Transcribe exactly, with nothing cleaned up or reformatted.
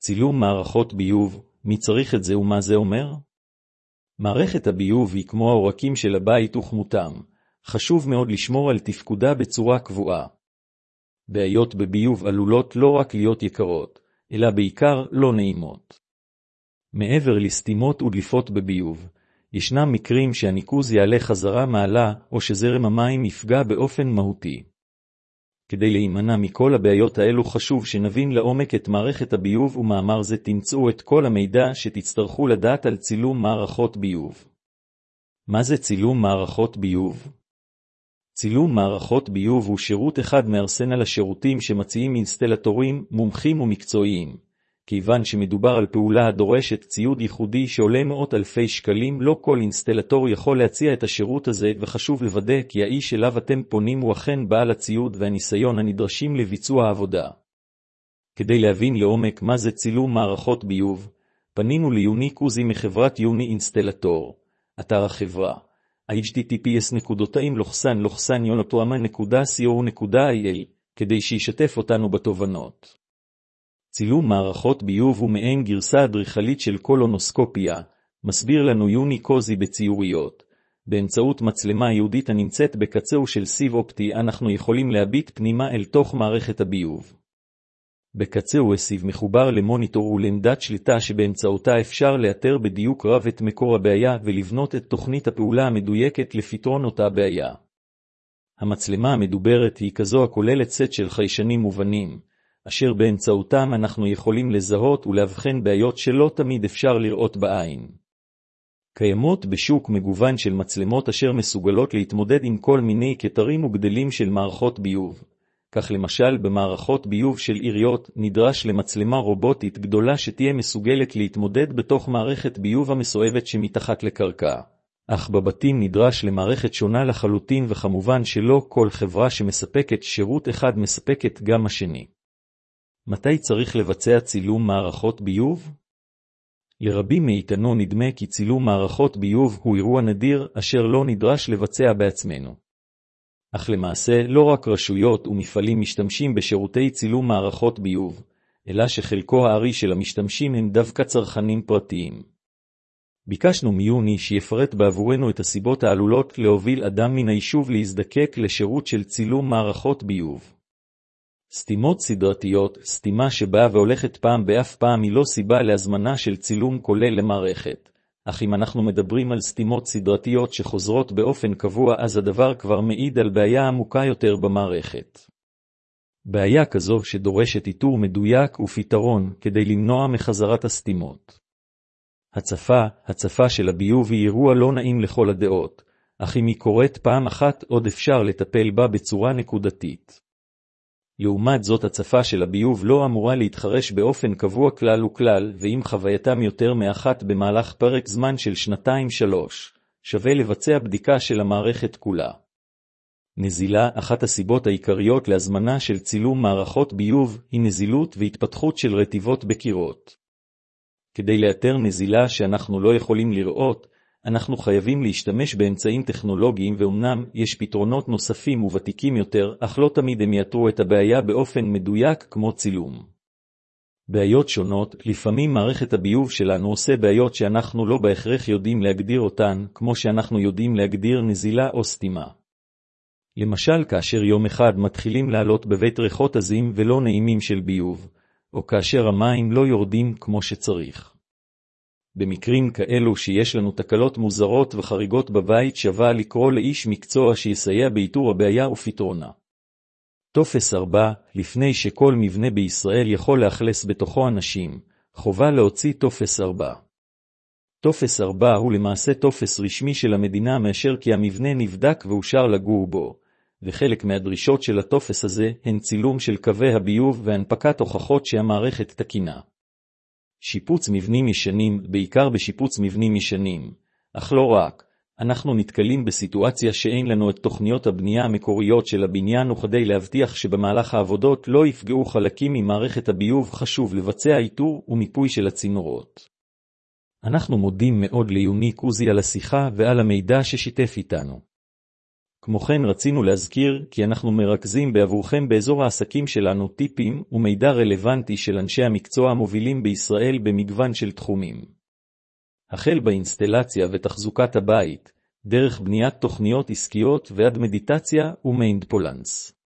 צילום מערכות ביוב, מי צריך את זה ומה זה אומר? מערכת הביוב היא כמו העורקים של הבית וכמותם, חשוב מאוד לשמור על תפקודה בצורה קבועה. בעיות בביוב עלולות לא רק להיות יקרות, אלא בעיקר לא נעימות. מעבר לסתימות ודליפות בביוב, ישנם מקרים שהניקוז יעלה חזרה מעלה או שזרם המים יפגע באופן מהותי. כדי להימנע מכל הבעיות האלו חשוב שנבין לעומק את מערכת הביוב, ומאמר זה תמצאו את כל המידע שתצטרכו לדעת על צילום מערכות ביוב. מה זה צילום מערכות ביוב? צילום מערכות ביוב הוא שירות אחד מארסנל השירותים שמציעים אינסטלטורים, מומחים ומקצועיים. כיוון שמדובר על פעולה הדורשת ציוד ייחודי שעולה מאות אלפי שקלים, לא כל אינסטלטור יכול להציע את השירות הזה, וחשוב לוודא כי האיש אליו אתם פונים הוא אכן בעל הציוד והניסיון הנדרשים לביצוע העבודה. כדי להבין לעומק מה זה צילום מערכות ביוב, פנינו ליוני קוזי מחברת יוני אינסטלטור, אתר החברה, אייץ' טי טי פי אס נקודתיים לוחסן לוחסן יונתואמן נקודה סי או נקודה איי אל, כדי שישתף אותנו בתובנות. צילום מערכות ביוב הוא מעין גרסה אדריכלית של קולונוסקופיה, מסביר לנו יוני קוזי בציוריות. באמצעות מצלמה ייעודית הנמצאת בקצהו של סיב אופטי אנחנו יכולים להביט פנימה אל תוך מערכת הביוב. בקצהו הסיב מחובר למוניטור ולעמדת שליטה שבאמצעותה אפשר לאתר בדיוק רב את מקור הבעיה ולבנות את תוכנית הפעולה המדויקת לפתרון אותה בעיה. המצלמה המדוברת היא כזו הכוללת סט של חיישנים מובנים, אשר באמצעותם אנחנו יכולים לזהות ולהבחן בעיות שלא תמיד אפשר לראות בעין. קיימות בשוק מגוון של מצלמות אשר מסוגלות להתמודד עם כל מיני קטרים וגדלים של מערכות ביוב. כך למשל במערכות ביוב של עיריות נדרש למצלמה רובוטית גדולה שתהיה מסוגלת להתמודד בתוך מערכת ביוב המסואבת שמתחת לקרקע. אך בבתים נדרש למערכת שונה לחלוטין, וכמובן שלא כל חברה שמספקת שירות אחד מספקת גם השני. מתי צריך לבצע צילום מערכות ביוב? לרבים מאיתנו נדמה כי צילום מערכות ביוב הוא אירוע נדיר אשר לא נדרש לבצע בעצמנו. אך למעשה לא רק רשויות ומפעלים משתמשים בשירותי צילום מערכות ביוב, אלא שחלקו הארי של המשתמשים הם דווקא צרכנים פרטיים. ביקשנו מיוני שיפרט בעבורנו את הסיבות העלולות להוביל אדם מן היישוב להזדקק לשירות של צילום מערכות ביוב. סתימות סדרתיות, סתימה שבאה והולכת פעם באף פעם היא לא סיבה להזמנה של צילום כולל למערכת. אך אם אנחנו מדברים על סתימות סדרתיות שחוזרות באופן קבוע, אז הדבר כבר מעיד על בעיה עמוקה יותר במערכת. בעיה כזו שדורשת איתור מדויק ופתרון כדי למנוע מחזרת הסתימות. הצפה, הצפה של הביוב היא אירוע לא נעים לכל הדעות, אך אם היא קורית פעם אחת עוד אפשר לטפל בה בצורה נקודתית. לעומת זאת הצפה של הביוב לא אמורה להתחרש באופן קבוע כלל וכלל, ואם חווייתם יותר מאחת במהלך פרק זמן של שנתיים שלוש, שווה לבצע בדיקה של המערכת כולה. נזילה, אחת הסיבות העיקריות להזמנה של צילום מערכות ביוב, היא נזילות והתפתחות של רטיבות בקירות. כדי לאתר נזילה שאנחנו לא יכולים לראות, אנחנו חייבים להשתמש באמצעים טכנולוגיים, ואומנם יש פתרונות נוספים וותיקים יותר, אך לא תמיד הם יאתרו את הבעיה באופן מדויק כמו צילום. בעיות שונות, לפעמים מערכת הביוב שלנו עושה בעיות שאנחנו לא בהכרח יודעים להגדיר אותן, כמו שאנחנו יודעים להגדיר נזילה או סתימה. למשל כאשר יום אחד מתחילים לעלות בבית ריחות עזים ולא נעימים של ביוב, או כאשר המים לא יורדים כמו שצריך. במקרים כאלו שיש לנו תקלות מוזרות וחריגות בבית, שווה לקרוא לאיש מקצוע שיסייע באיתור הבעיה ופתרונה. טופס ארבע, לפני שכל מבנה בישראל יכול לאכלס בתוכו אנשים, חובה להוציא טופס ארבע. טופס ארבע הוא למעשה טופס רשמי של המדינה, מאשר כי המבנה נבדק ואושר לגור בו, וחלק מהדרישות של הטופס הזה הן צילום של קווי הביוב והנפקת הוכחות שהמערכת תקינה. שיפוץ מבנים ישנים, בעיקר בשיפוץ מבנים ישנים, אך לא רק, אנחנו נתקלים בסיטואציה שאין לנו את תוכניות הבנייה המקוריות של הבניין, וכדי להבטיח שבמהלך העבודות לא יפגעו חלקים ממערכת הביוב חשוב לבצע איתור ומיפוי של הצינורות. אנחנו מודים מאוד ליוני קוזי על השיחה ועל המידע ששיתף איתנו. כמו כן רצינו להזכיר כי אנחנו מרכזים בעבורכם באזור העסקים שלנו טיפים ומידע רלוונטי של אנשי המקצוע המובילים בישראל במגוון של תחומים. החל באינסטלציה ותחזוקת הבית, דרך בניית תוכניות עסקיות ועד מדיטציה ומיינדפולנס.